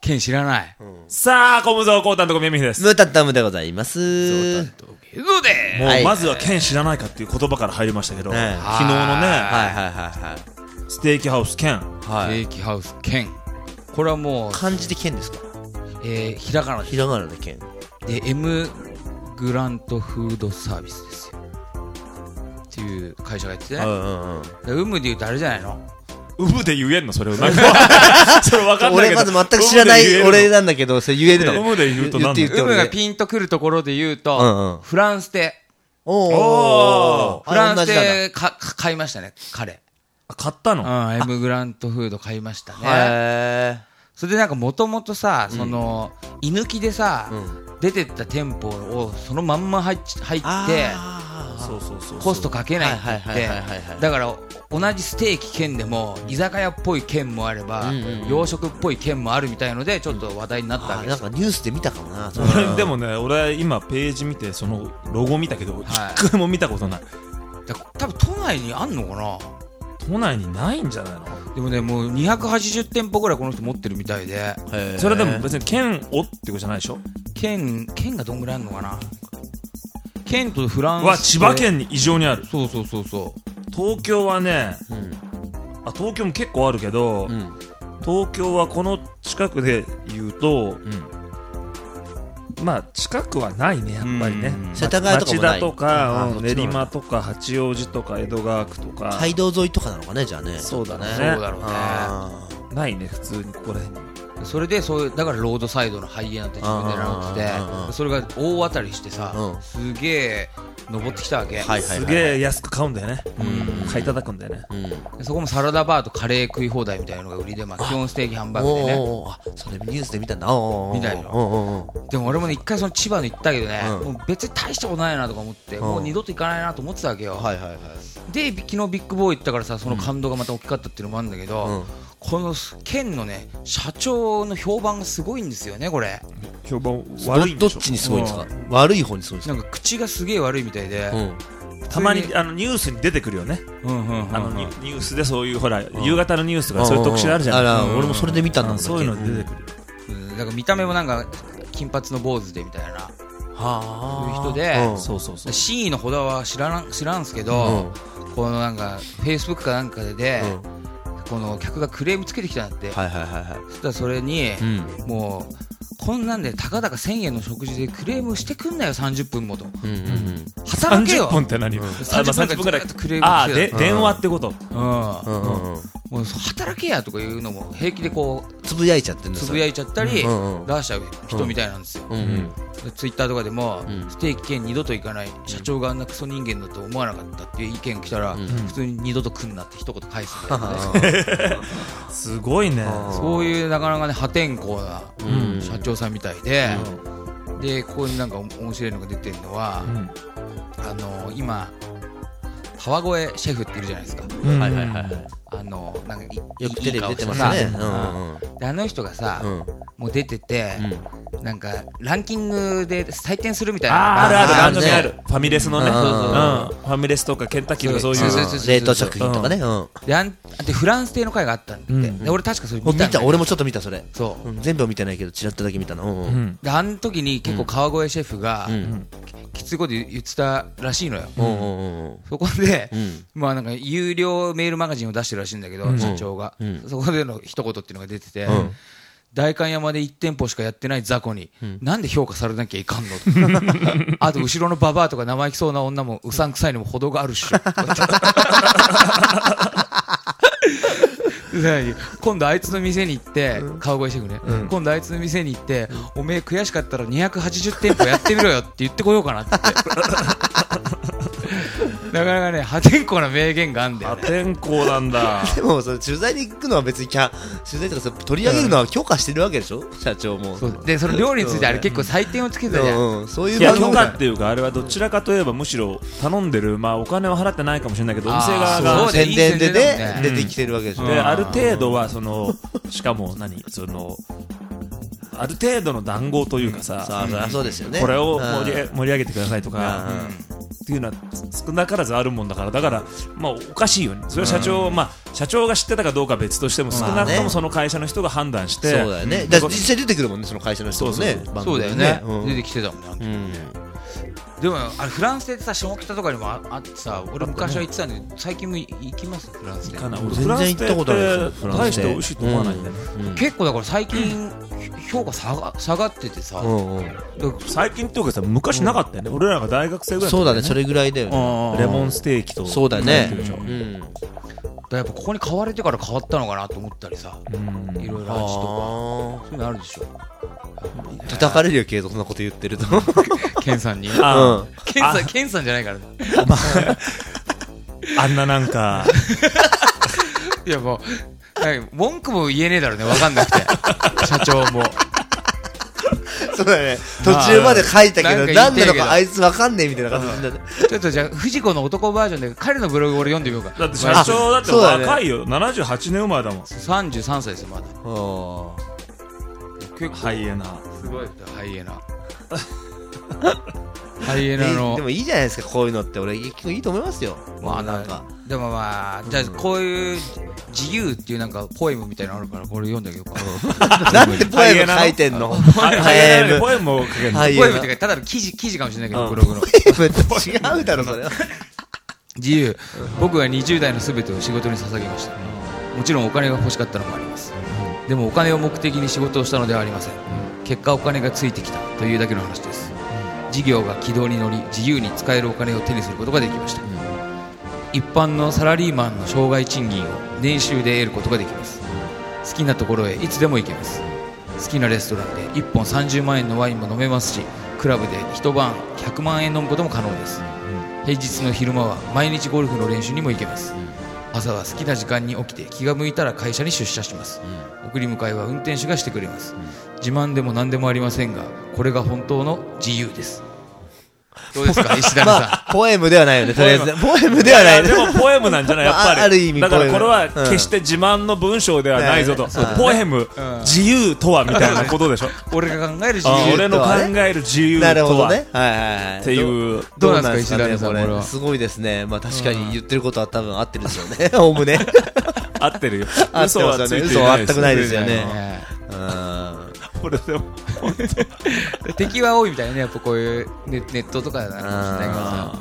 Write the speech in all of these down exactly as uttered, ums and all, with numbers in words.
剣知らない。 さあ、小無蔵、こうたんとこみやみひです。 ムータッタムでございます。 そうだとけどでもう、まずは剣知らないかっていう言葉から入りましたけど、昨日のね、 はいはいはいはい。 ステーキハウス剣。 はい。ステーキハウス剣。これはもう、 漢字で剣ですか？ えー、ひらがなです。 ひらがなで剣。 で、M グラントフードサービスですよ。っていう会社がやっててね。うんうんうん。うむで言うとあれじゃないの？ うむで言えんのそれを。なんかそれ分かんないけど。 俺まず全く知らない俺なんだけど、それ言えるの？ うむで言うと何だ？ うむがピンとくるところで言うと、フランスで。 おー。 フランスで買いましたね、彼。 買ったの？ うん、M グラントフード買いましたね。 へー。 それでなんかもともとさ、その、居抜きでさ、出てった店舗をそのまんま入って、コストかけないって言って、だから同じステーキ兼でも居酒屋っぽい兼もあれば、洋食っぽい兼もあるみたいのでちょっと話題になったわけです。 なんかニュースで見たかもな。 でもね、俺今ページ見てそのロゴ見たけど、一回も見たことない。 多分都内にあんのかな？ 都内にないんじゃないの？ でもね、もうにひゃくはちじゅってんぽぐらいこの人持ってるみたいで。 それでも別に県をってことじゃないでしょ？ 県、県がどんぐらいあるのかな？県とフランス。 は千葉県に異常にある。 そうそうそうそう。 東京はね、うん、あ、東京も結構あるけど、うん、東京はこの近くで言うと、うん、まあ近くはないね、やっぱりね。 世田谷とかもない。 町田とか、うん、練馬とか八王子とか江戸川区とか街道沿いとかなのかね、じゃあね。 そうだね。 そうだろうね。 ないね、普通にここら辺に。 それでそういうだからロードサイドのハイエナって自分でなってて、それが大当たりしてさ、うん、すげえ登ってきたわけ、はいはいはい、 すげえ安く買うんだよね、うん、買い叩くんだよね、 うん、そこもサラダバーとカレー食い放題みたいなのが売りで、まあ、基本ステーキハンバーグでね。 おー、あ、それニュースで見たんだ。 見たよ。でも俺もね一回その千葉の行ったけどね、うん、もう別に大したことないなとか思って、うん、もう二度と行かないなと思ってたわけよ、はいはいはい、で昨日ビッグボーイ行ったからさ、その感動がまた大きかったっていうのもあるんだけど、うん、この県のね社長の評判がすごいんですよね。これ評判悪いんでしょ？ どっちにすごいんですか？悪い方にすごいんですか？ なんか口がすげえ悪いみたいで、 うん、たまにあのニュースに出てくるよね、うんうんうんうん、あのニュースでそういうほら、うん、夕方のニュースとかそういう特集あるじゃん、うんうんうん、 俺もそれで見たんだ、 そういうの出てくる、 うん、だから見た目もなんか金髪の坊主でみたいな、そういう人で、うん、そうそうそう、真意のほどは知らん知らんすけど、うん、このなんかフェイスブックかなんかで、うんこの客がクレームつけてきたんだって、はいはいはいはい、そしたらそれに、うん、もうこんなんでたかだかせんえんの食事でクレームしてくんなよさんじゅっぷんもと、うんうんうん、働けよ。 さんじゅっぷんって何？うん、 さんじゅっぷんぐらいクレームあーで電話ってこと、うんうんうんうん、もう働けやとかいうのも平気でこうつぶやいちゃってるんですつぶやいちゃったり、うんうん、出しちゃう人みたいなんですよ、うんうん、ツイッターとかでも、うん、ステーキ券二度と行かない、社長があんなクソ人間だと思わなかったっていう意見が来たら、うん、普通に二度と来んなって一言返すみたいな、ね、 すごいね。 そういうなかなかね破天荒な、うん、社長さんみたいで、うん、でここになんか面白いのが出てるのは、うん、あの今川越シェフっているじゃないですか、うん、はいはいはい、あのなんかよくテレビ出てますね、 うんうん、であの人がさ、うん、もう出てて、うん、なんかランキングで採点するみたいな、 あるある番組ある、ファミレスのね、うんうん、ファミレスとかケンタッキーとかそういう冷凍食品とかね、うん、 であんでフランス亭の会があったんで、うん、で俺確かそれ見たんだ、 俺もちょっと見たそれ、 そう、 うん、全部は見てないけどチラッとだけ見たの、うんうん、 であの時に結構川越シェフが、うん、きついこと言ってたらしいのよ、うんうんうん、そこで、うん、まあなんか有料メールマガジンを出してるらしいんだけど、うん、社長が、うん、そこでの一言っていうのが出てて、うん、代官山でいち店舗しかやってない雑魚に、うん、なんで評価されなきゃいかんのとあと後ろのババアとか生意気そうな女もうさんくさいのも程があるっしょ今度あいつの店に行って、うん、川越シェフね、うん、今度あいつの店に行って、うん、おめえ悔しかったらにひゃくはちじゅってんぽやってみろよって言ってこようかなってなかなかね破天荒な名言があるんだよね。 破天荒なんだでもそれ取材に行くのは別にキャ取材とかそ取り上げるのは許可してるわけでしょ、うん、社長も。 そうでその料理についてあれ結構採点をつけてたじゃん、うんうん、 そういういや許可っていうかあれはどちらかといえばむしろ頼んでる、まあお金は払ってないかもしれないけどお店側が宣伝でね出てきてるわけでしょ、 うん、である程度はそのしかも何そのある程度の談合というかさ、 うん、そうですよね、 これを盛り、盛り上げてくださいとか、 っていうのは少なからずあるもんだから、だからまあおかしいよね。それは社長、うん、まあ社長が知ってたかどうかは別としても、少なくともその会社の人が判断して、 そうだよね。だから実際出てくるもんね、その会社の人もね。 そうだよね、出てきてたもんね。でもあれフランスでさ、下北とかにもあってさ、俺昔は行ってたんだけど、最近も行きます？フランスで。 全然行ったことないです。 大して美味しいと思わないんだよね。 結構だから最近評価下が下がっててさ、 最近っていうかさ、昔なかったよね。俺らが大学生ぐらい。 そうだね、それぐらいだよね。 レモンステーキと。 そうだね。 やっぱここに買われてから変わったのかなと思ったりさ、いろいろ味とかそういうのあるでしょ。 叩かれるよ、ケイトそんなこと言ってると。 ケンさんに。ケンさん、ケンさんじゃないからね。 あんななんか。 いやもう、文句も言えねえだろうね、わかんなくて。社長も。 そうだね。途中まで書いたけど、なんなのかあいつわかんねえみたいな感じだね。 ちょっとじゃあ、藤子の男バージョンで彼のブログ俺読んでみようか。 だって社長だって若いよ。ななじゅうはちねん生まれだもん。 さんじゅうさんさいですよ、まだ。 結構ハイエナ。 すごいハイエナ。ハイエナの。 でもいいじゃないですか、こういうのって。俺、結構いいと思いますよ。 まあなんか。でもまあ、じゃあこういう自由っていうなんかポエムみたいなのあるから、これ読んであげようか。 なんでポエム書いてんの？ ハイエナポエムを書けるの？ ポエムっていうか、ただの記事、記事かもしれないけど、ブログの。 ポエムと違うだろ、それ。 自由。僕はにじゅう代のすべてを仕事に捧げました。もちろんお金が欲しかったのもあります。でもお金を目的に仕事をしたのではありません。結果お金がついてきたというだけの話です。事業が軌道に乗り、自由に使えるお金を手にすることができました。一般のサラリーマンの生涯賃金を年収で得ることができます。好きなところへいつでも行けます。好きなレストランでいっぽんさんじゅうまんえんのワインも飲めますし、クラブで一晩ひゃくまんえん飲むことも可能です。平日の昼間は毎日ゴルフの練習にも行けます。朝は好きな時間に起きて気が向いたら会社に出社します。送り迎えは運転手がしてくれます。自慢でも何でもありませんが、これが本当の自由です。どうですか、石田さん。まあ、ポエムではないよね、とりあえず。ポエムではない。 でもポエムなんじゃない、やっぱり。 ある意味だからこれは決して自慢の文章ではないぞと。ポエム、自由とはみたいなことでしょ。 俺が考える自由。 俺の考える自由とは。 なるほどね。はいはいはい。 っていう。 どうなんですか、石田さん、これは。 すごいですね。まあ確かに言ってることは多分合ってるでしょうね。おおむね。 合ってるよ。 嘘はついてない。嘘は全くないですよね。 これでも敵は多いみたいなね、やっぱこういうネットとかなのかもしれないからさ。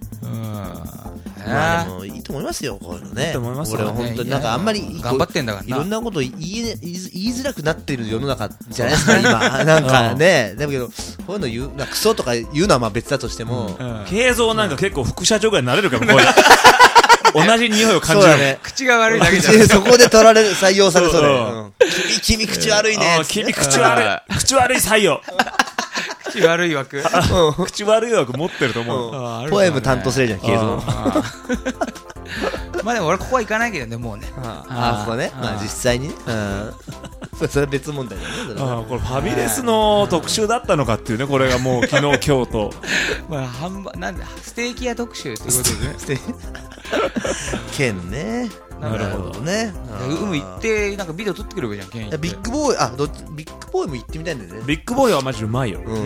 まあでもいいと思いますよ、こういうのね。俺は本当になんかあんまり頑張ってんだからな。 いろんなこと言い言いづらくなってる世の中じゃないですか今。なんかね、だけどこういうの言う、クソとか言うのはまあ別だとしても、 慶三なんか結構副社長ぐらいになれるかも。同じ匂いを感じるね。 口が悪いだけじゃん。 そこで取られる、採用されそうだ。君、君口悪いね。 君口悪い。口悪い採用。 口悪い枠。 口悪い枠持ってると思う。ポエム担当するじゃん、ケイゾン。 まあでも俺ここは行かないけどね、もうね。 ああ、ここね。まあ実際にね。それは別問題だね。 これファミレスの特集だったのかっていうね、これがもう昨日今日と。 まあハンバなんだステーキ屋特集っていうことでね。 県ね。なるほどね。 うむ行ってなんかビデオ撮ってくればいいじゃん、県。 ビッグボーイ、あ、ビッグボーイも行ってみたいんだよね。 ビッグボーイはマジうまいよ。 うん、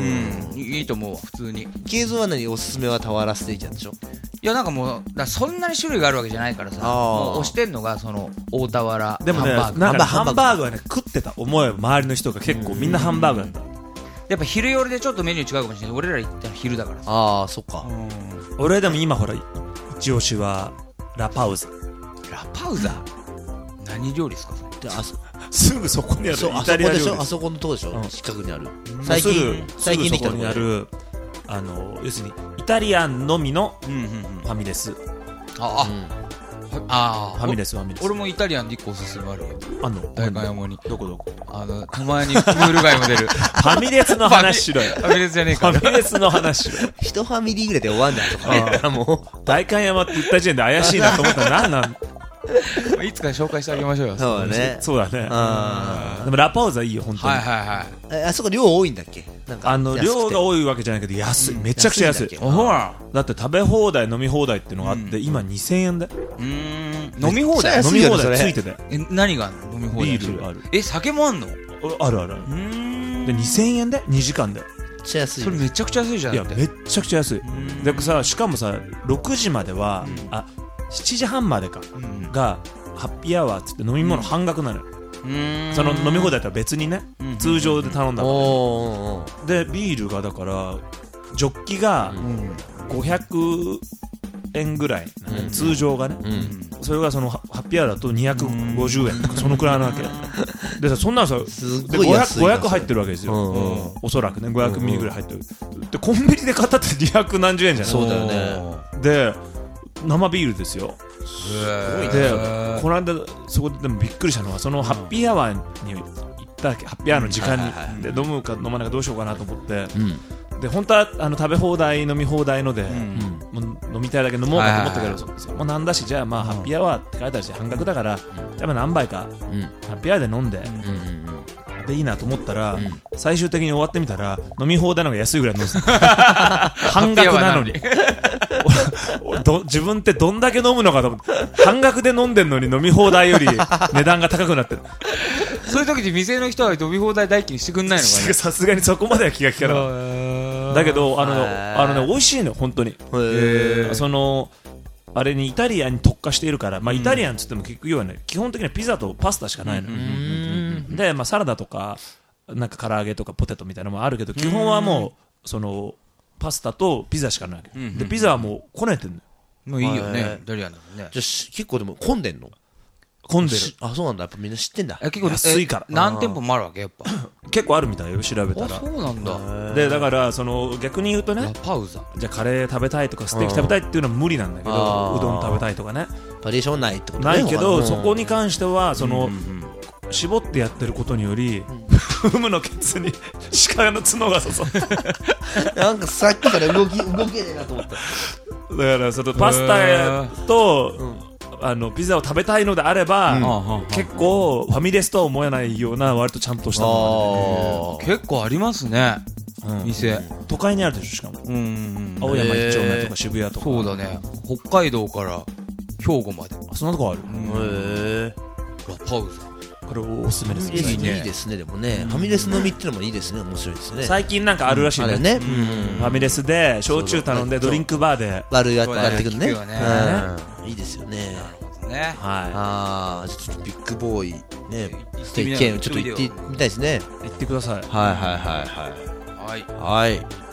いいと思う普通に。 ケイゾンは何おすすめは俵ステーキなんでしょ。 いやなんかもうだそんなに種類があるわけじゃないからさ、もう推してんのがその大俵でもね、ハンバーグハンバーグはね食ってた思えば周りの人が結構みんなハンバーグだった。 やっぱ昼夜でちょっとメニュー違うかもしれない。俺ら行ったら昼だからさ。 ああそっか。 俺でも今ほら一押しはラパウザ。 ラパウザ何料理ですか。 すぐそこにあるイタリア料理。 あそこのとこでしょ、近くにある。 最近最近できたところにある、あの要するにイタリアンのみのファミレス。 ああ、 ファミレスファミレス。 俺もイタリアンで一個おすすめあるよ。 あの代官山に。 どこどこ。 あのたまにムール貝も出る。 ファミレスの話しろよ。 ファミレスじゃねえか。 ファミレスの話しろよ。 一ファミリーぐらいで終わんだよとかね。もう代官山って言った時点で怪しいなと思ったら何なんいつか紹介してあげましょうよ。 そうだね。 そうだね。でもラパウザいいよ本当に。 はいはいはい。 あそこ量多いんだっけ。 あの量が多いわけじゃないけど安い、めちゃくちゃ安い。 ほら。 だって食べ放題飲み放題っていうのがあって今にせんえんで。 うん。飲み放題。 飲み放題ついてて。 え何が飲み放題。 ビールある。 え酒もあんの。 あるあるある。でにせんえんでにじかんで。 ちゃ安い。 それめちゃくちゃ安いじゃん。 いやめっちゃくちゃ安いでさ、しかもさろくじまでは、うん、あしちじはんまでか、うん、がハッピーアワーっつって飲み物半額なのよ、うん、その飲み放題とは別にね、うん、通常で頼んだの、うん、でビールがだからジョッキがごひゃくえんぐらい、うん、通常がね、うん、それがそのハッピーアワーだとにひゃくごじゅうえんとかそのくらいなわけでさ、そんなのさで ごひゃく, ごひゃく入ってるわけですよ、うんうん、おそらくねごひゃくミリぐらい入ってる、うんうん、でコンビニで買ったってにひゃくなんじゅうえんじゃない。 そうだよね。 で生ビールですよ。でこの間そこででもびっくりしたのは、そのハッピーアワーに行ったハッピーアワーの時間にで飲むか飲まないかどうしようかなと思って、うん、で本当はあの食べ放題飲み放題ので、うん、もう飲みたいだけ飲もうかと思ったけど、それもなんだし、じゃあまあハッピーアワーって書いてあるし半額だから、じゃあまあ何杯か、うん、ハッピーアワーで飲んで、うん、でいいなと思ったら、うん、最終的に終わってみたら飲み放題の方が安いぐらい飲んでた半額なのにど自分ってどんだけ飲むのかと思って半額で飲んでんのに飲み放題より値段が高くなってるそういう時に店の人は飲み放題代金してくんないのかね。 さすがにそこまでは気が利かなかっただけどあのあのね美味しいのよ本当に。そのあれにイタリアンに特化しているから、まあ、イタリアンっつっても結局はね基本的にはピザとパスタしかないの、うん、で、まあ、サラダとかなんか唐揚げとかポテトみたいなのもあるけど基本はもうそのパスタとピザしかないわけ、うん、でピザはもうこねてんのよ。 もういいよねイタリアンだもんね。 じゃあ結構でも混んでんの。 混んでる。 あ、そうなんだ。やっぱみんな知ってんだ。 結構安いから。 何店舗もあるわけやっぱ。 結構あるみたいよ調べたら。 あ、そうなんだ。 でだからその逆に言うとね、 ラパウザ。 じゃあカレー食べたいとかステーキ食べたいっていうのは無理なんだけど、うどん食べたいとかね。 バリエーションないってことね。 ないけどそこに関してはその、うんうん、絞ってやってることにより、フムのケツに鹿の角が刺さる。なんかさっきから動き動けねえなと思った。 だからそのパスタと、うん、あのピザを食べたいのであれば、うん、結構ファミレスとは思えないような割とちゃんとしたものが、ね、結構ありますね、うん、店都会にあるでしょ。しかも、うん、青山一丁目とか渋谷とか。 そうだね。北海道から兵庫までそんなとこある。 へえ。ラパウザこれおすすめですね。 いいね。いいですね。でもね、ファミレス飲みってのもいいですね。面白いですね。 最近なんかあるらしいね。 あれね。 ファミレスで焼酎頼んでドリンクバーで割るやってくるね。いいですよね。 なるほどね。はい。 ああ、ちょっとビッグボーイね、一見ちょっと行ってみたいですね。 行ってください。 はいはいはいはい。 はい。 はい。